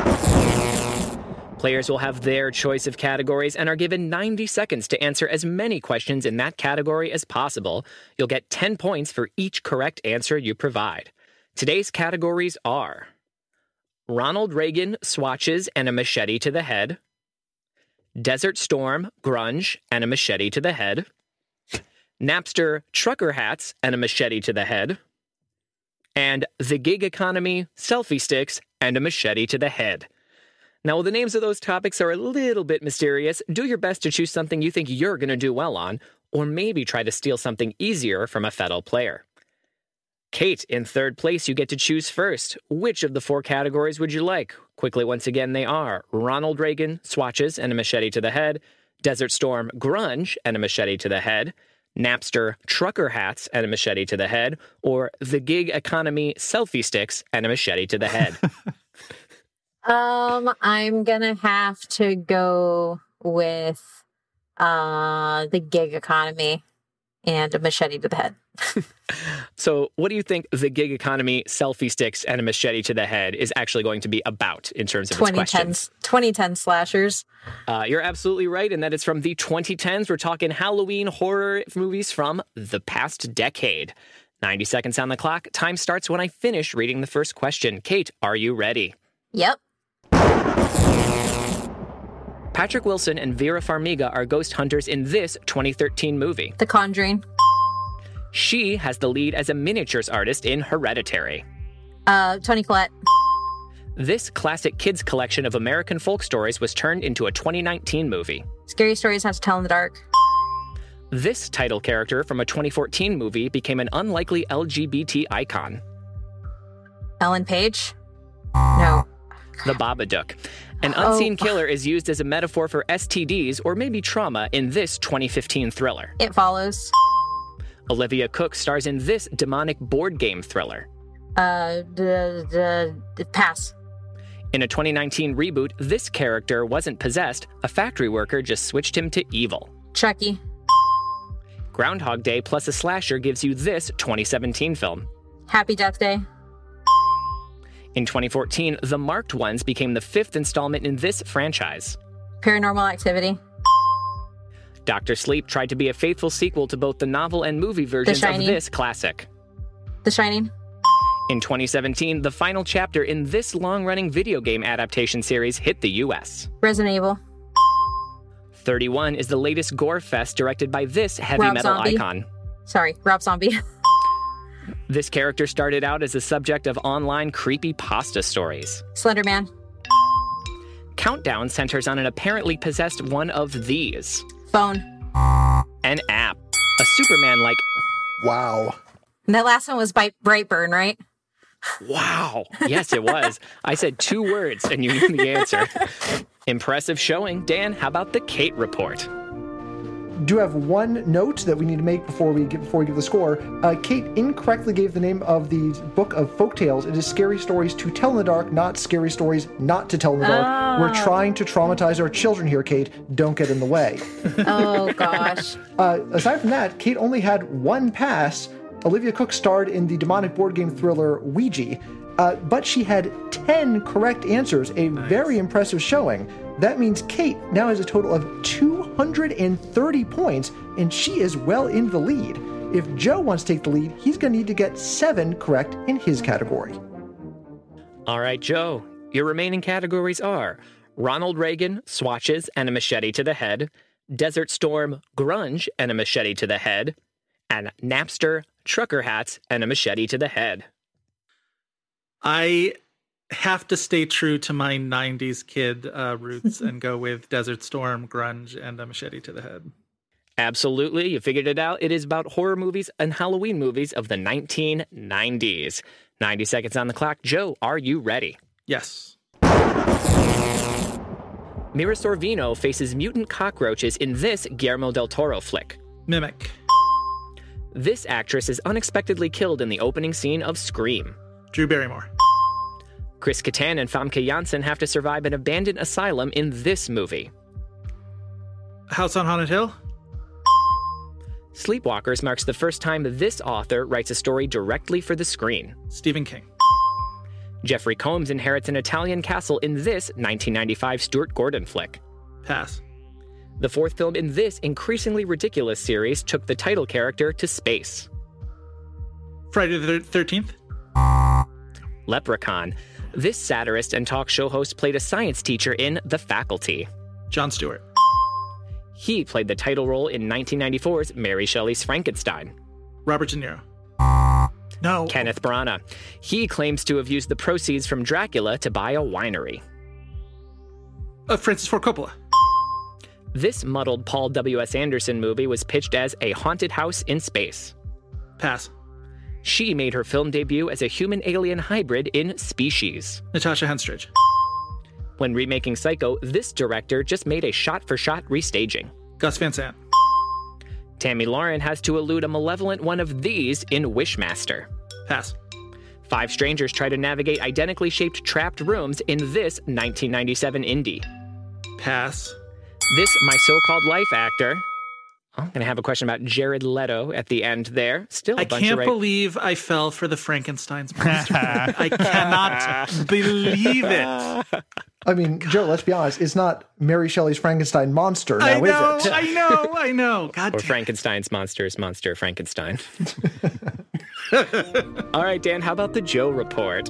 Players will have their choice of categories and are given 90 seconds to answer as many questions in that category as possible. You'll get 10 points for each correct answer you provide. Today's categories are Ronald Reagan swatches and a machete to the head, Desert Storm, grunge, and a machete to the head, Napster, trucker hats, and a machete to the head, and the gig economy, selfie sticks, and a machete to the head. Now, while the names of those topics are a little bit mysterious, do your best to choose something you think you're going to do well on, or maybe try to steal something easier from a fellow player. Kate, in third place, you get to choose first. Which of the 4 categories would you like? Quickly, once again, they are Ronald Reagan, swatches, and a machete to the head, Desert Storm, grunge, and a machete to the head, Napster, trucker hats, and a machete to the head, or the gig economy, selfie sticks, and a machete to the head. I'm gonna have to go with the gig economy and a machete to the head. So what do you think the gig economy, selfie sticks, and a machete to the head is actually going to be about in terms of its questions? 2010 slashers. You're absolutely right, and that is from the 2010s. We're talking Halloween horror movies from the past decade. 90 seconds on the clock. Time starts when I finish reading the first question. Kate, are you ready? Yep. Patrick Wilson and Vera Farmiga are ghost hunters in this 2013 movie. The Conjuring. She has the lead as a miniatures artist in Hereditary. Toni Collette. This classic kids collection of American folk stories was turned into a 2019 movie. Scary Stories Have to Tell in the Dark. This title character from a 2014 movie became an unlikely LGBT icon. Ellen Page? No. The Babadook. An unseen killer is used as a metaphor for STDs or maybe trauma in this 2015 thriller. It Follows. Olivia Cooke stars in this demonic board game thriller. Pass. In a 2019 reboot, this character wasn't possessed. A factory worker just switched him to evil. Chucky. Groundhog Day plus a slasher gives you this 2017 film. Happy Death Day. In 2014, The Marked Ones became the 5th installment in this franchise. Paranormal Activity. Dr. Sleep tried to be a faithful sequel to both the novel and movie versions of this classic. The Shining. In 2017, the final chapter in this long-running video game adaptation series hit the U.S. Resident Evil. 31 is the latest gore fest directed by this heavy Rob metal Zombie. icon. Sorry, Rob Zombie. This character started out as the subject of online creepypasta stories. Slender Man. Countdown centers on an apparently possessed one of these. Phone. An app. A Superman-like... Wow. And that last one was by Brightburn, right? Wow. Yes, it was. I said 2 words and you knew the answer. Impressive showing. Dan, how about the Kate report? Do have one note that we need to make before we give the score. Kate incorrectly gave the name of the book of folktales. It is Scary Stories to Tell in the Dark, not Scary Stories Not to Tell in the Dark. We're trying to traumatize our children here, Kate. Don't get in the way. Oh, gosh. Aside from that, Kate only had 1 pass. Olivia Cooke starred in the demonic board game thriller Ouija, but she had 10 correct answers, a very impressive showing. That means Kate now has a total of 230 points, and she is well in the lead. If Joe wants to take the lead, he's going to need to get 7 correct in his category. All right, Joe. Your remaining categories are Ronald Reagan, swatches, and a machete to the head, Desert Storm, grunge, and a machete to the head, and Napster, trucker hats, and a machete to the head. I have to stay true to my 90s kid roots and go with Desert Storm, grunge, and a machete to the head. Absolutely. You figured it out. It is about horror movies and Halloween movies of the 1990s. 90 seconds on the clock. Joe, are you ready? Yes. Mira Sorvino faces mutant cockroaches in this Guillermo del Toro flick. Mimic. This actress is unexpectedly killed in the opening scene of Scream. Drew Barrymore. Chris Kattan and Famke Janssen have to survive an abandoned asylum in this movie. House on Haunted Hill. Sleepwalkers marks the first time this author writes a story directly for the screen. Stephen King. Jeffrey Combs inherits an Italian castle in this 1995 Stuart Gordon flick. Pass. The 4th film in this increasingly ridiculous series took the title character to space. Friday the 13th. Leprechaun. This satirist and talk show host played a science teacher in The Faculty. Jon Stewart. He played the title role in 1994's Mary Shelley's Frankenstein. Robert De Niro. No. Kenneth Branagh. He claims to have used the proceeds from Dracula to buy a winery. Francis Ford Coppola. This muddled Paul W.S. Anderson movie was pitched as a haunted house in space. Pass. She made her film debut as a human-alien hybrid in Species. Natasha Henstridge. When remaking Psycho, this director just made a shot-for-shot restaging. Gus Van Sant. Tammy Lauren has to elude a malevolent one of these in Wishmaster. Pass. 5 strangers try to navigate identically shaped trapped rooms in this 1997 indie. Pass. This My So-Called Life actor. I'm going to have a question about Jared Leto at the end there. Still a bunch of I can't believe I fell for the Frankenstein's monster. I cannot believe it. I mean, Joe, let's be honest. It's not Mary Shelley's Frankenstein monster now, is it? I know. God Or damn. Frankenstein's monster Frankenstein. All right, Dan, how about the Joe report?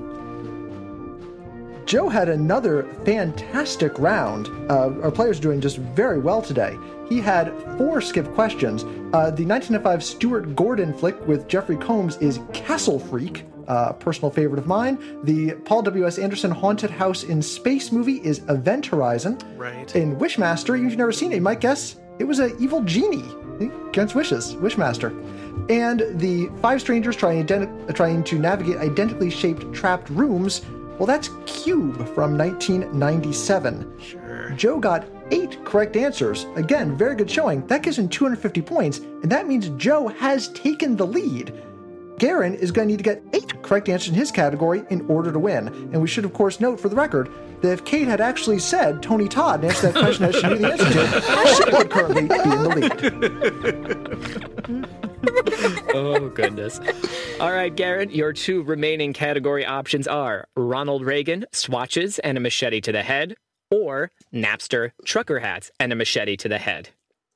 Joe had another fantastic round. Our players are doing just very well today. He had 4 skip questions. The 1905 Stuart Gordon flick with Jeffrey Combs is Castle Freak, a personal favorite of mine. The Paul W.S. Anderson Haunted House in Space movie is Event Horizon. Right. In Wishmaster, you've never seen it, you might guess it was an evil genie against wishes, Wishmaster. And the 5 strangers trying to navigate identically shaped trapped rooms, well, that's Cube from 1997. Sure. Joe got 8 correct answers. Again, very good showing. That gives him 250 points, and that means Joe has taken the lead. Garen is going to need to get 8 correct answers in his category in order to win. And we should, of course, note for the record that if Kate had actually said Tony Todd and answered that question as she knew the answer to, she would currently be in the lead. Oh, goodness. All right, Garrett, your 2 remaining category options are Ronald Reagan, swatches, and a machete to the head, or Napster, trucker hats, and a machete to the head.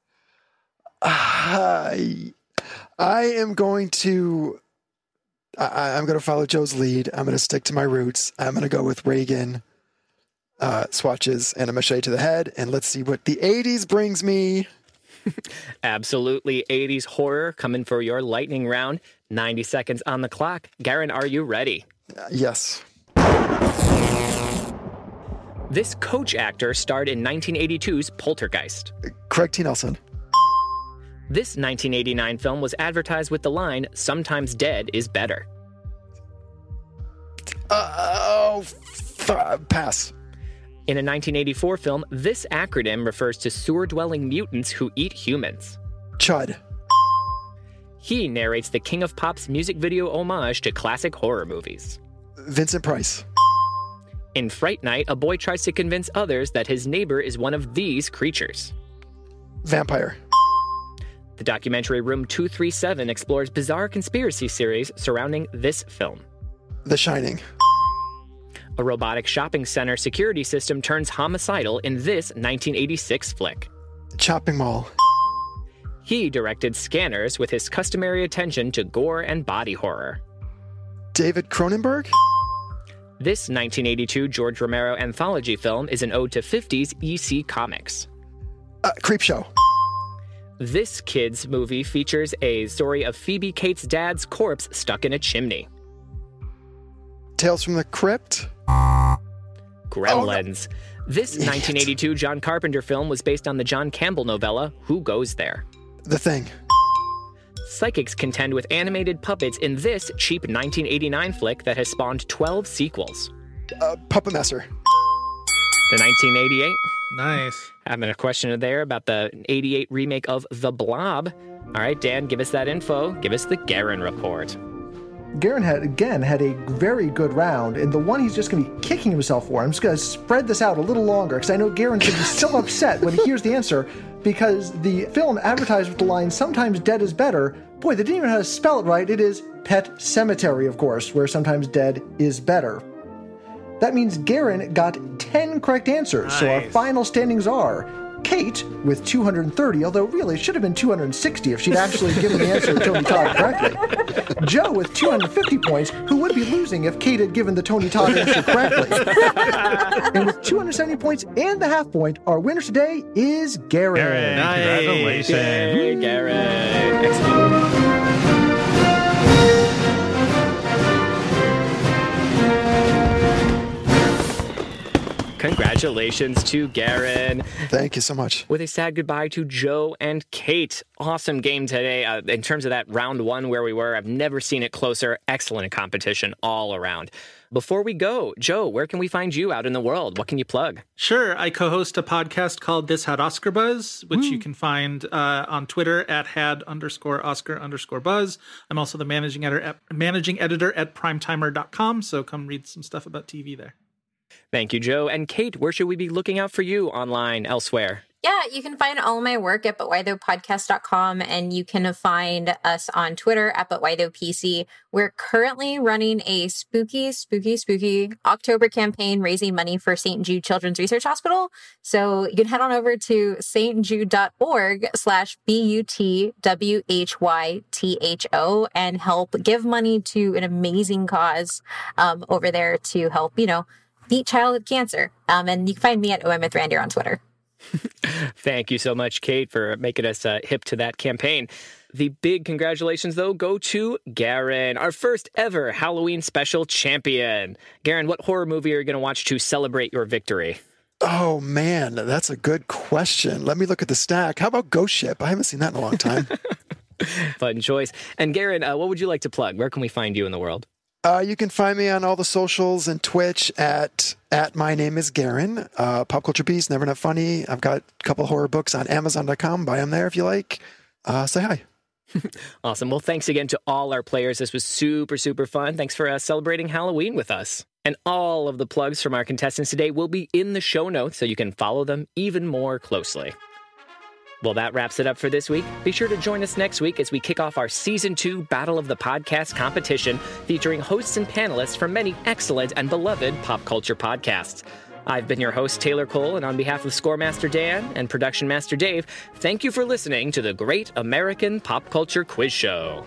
I am going to... I'm going to follow Joe's lead. I'm going to stick to my roots. I'm going to go with Reagan, swatches, and a machete to the head. And let's see what the 80s brings me. Absolutely 80s horror coming for your lightning round. 90 seconds on the clock. Garen, are you ready? Yes. This Coach actor starred in 1982's Poltergeist. Craig T. Nelson. This 1989 film was advertised with the line, "Sometimes dead is better." Pass. In a 1984 film, this acronym refers to sewer-dwelling mutants who eat humans. Chud. He narrates the King of Pop's music video homage to classic horror movies. Vincent Price. In Fright Night, a boy tries to convince others that his neighbor is one of these creatures. Vampire. The documentary Room 237 explores bizarre conspiracy theories surrounding this film. The Shining. A robotic shopping center security system turns homicidal in this 1986 flick. Chopping Mall. He directed Scanners with his customary attention to gore and body horror. David Cronenberg. This 1982 George Romero anthology film is an ode to 50s EC Comics. Creepshow. This kids' movie features a story of Phoebe Cates' dad's corpse stuck in a chimney. Tales from the Crypt. Gremlins. This 1982 John Carpenter film was based on the John Campbell novella, Who Goes There? The Thing. Psychics contend with animated puppets in this cheap 1989 flick that has spawned 12 sequels. Puppet Master. The 1988. Nice. Having a question there about the 88 remake of The Blob. All right, Dan, give us that info. Give us the Garen report. Garen had a very good round, and the one he's just going to be kicking himself for. I'm just going to spread this out a little longer, because I know Garen's going to be so upset when he hears the answer, because the film advertised with the line, "Sometimes dead is better." Boy, they didn't even know how to spell it right. It is Pet Cemetery, of course, where sometimes dead is better. That means Garen got 10 correct answers, so our final standings are Kate with 230, although really it should have been 260 if she'd actually given the answer to Tony Todd correctly. Joe with 250 points, who would be losing if Kate had given the Tony Todd answer correctly. And with 270 points and the half point, our winner today is Garen. Garen, congratulations. Yay, Garen. Excellent. Congratulations to Garen. Thank you so much. With a sad goodbye to Joe and Kate. Awesome game today. In terms of that round one where we were, I've never seen it closer. Excellent competition all around. Before we go, Joe, where can we find you out in the world? What can you plug? Sure. I co-host a podcast called This Had Oscar Buzz, which you can find on Twitter at had_Oscar_buzz. I'm also the managing editor at primetimer.com, so come read some stuff about TV there. Thank you, Joe. And Kate, where should we be looking out for you online elsewhere? Yeah, you can find all my work at butwhythoughpodcast.com, and you can find us on Twitter at butwhythoughpc. We're currently running a spooky October campaign raising money for St. Jude Children's Research Hospital. So you can head on over to stjude.org/BUTWHYTHO and help give money to an amazing cause over there to help, beat childhood cancer. And you can find me at OMWithRandy on Twitter. Thank you so much, Kate, for making us hip to that campaign. The big congratulations, though, go to Garen, our first ever Halloween special champion. Garen, what horror movie are you going to watch to celebrate your victory? Oh, man, that's a good question. Let me look at the stack. How about Ghost Ship? I haven't seen that in a long time. Fun choice. And Garen, what would you like to plug? Where can we find you in the world? You can find me on all the socials and Twitch at my name is Garen. Pop Culture Beast, Never Not Funny. I've got a couple horror books on Amazon.com. Buy them there if you like. Say hi. Awesome. Well, thanks again to all our players. This was super, super fun. Thanks for celebrating Halloween with us. And all of the plugs from our contestants today will be in the show notes so you can follow them even more closely. Well, that wraps it up for this week. Be sure to join us next week as we kick off our Season 2 Battle of the Podcast competition featuring hosts and panelists from many excellent and beloved pop culture podcasts. I've been your host, Taylor Cole, and on behalf of Scoremaster Dan and Production Master Dave, thank you for listening to the Great American Pop Culture Quiz Show.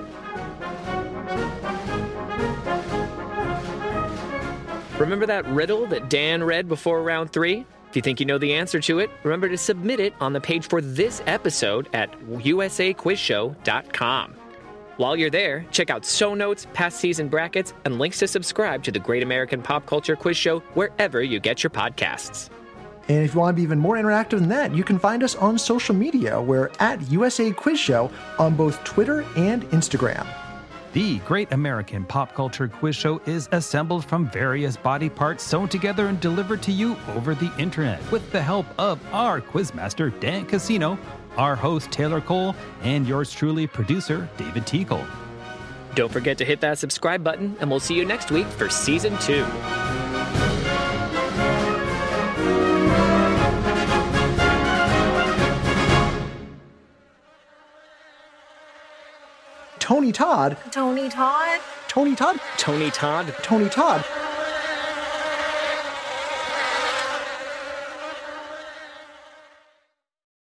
Remember that riddle that Dan read before round 3? If you think you know the answer to it, remember to submit it on the page for this episode at usaquizshow.com. While you're there, check out show notes, past season brackets, and links to subscribe to the Great American Pop Culture Quiz Show wherever you get your podcasts. And if you want to be even more interactive than that, you can find us on social media. We're at USA Quiz Show on both Twitter and Instagram. The Great American Pop Culture Quiz Show is assembled from various body parts sewn together and delivered to you over the internet with the help of our quizmaster, Dan Casino, our host, Taylor Cole, and yours truly, producer, David Teagle. Don't forget to hit that subscribe button, and we'll see you next week for Season 2. Tony Todd. Tony Todd. Tony Todd. Tony Todd. Tony Todd.